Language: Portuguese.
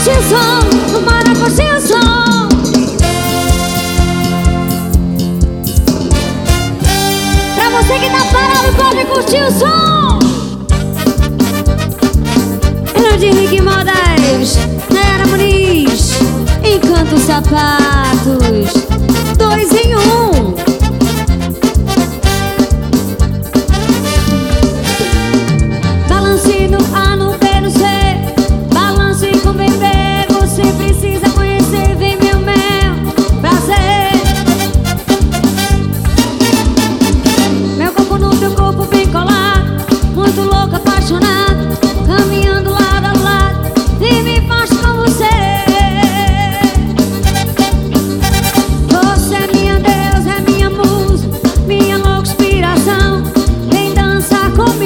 curtir o som, bora curtir o som. Pra você que tá parado, pode curtir o som. Grande Henrique Modas, Nayara Muniz, Encanto Sapatos, 2 em 1. Balance no A, no B, no C, balance com bebê. Você precisa conhecer, vem meu prazer. Meu corpo no teu corpo bem colado, muito louco, apaixonado, caminhando lado a lado, e me faz com você. Você é minha deusa, é minha musa, minha louca inspiração. Vem dançar comigo.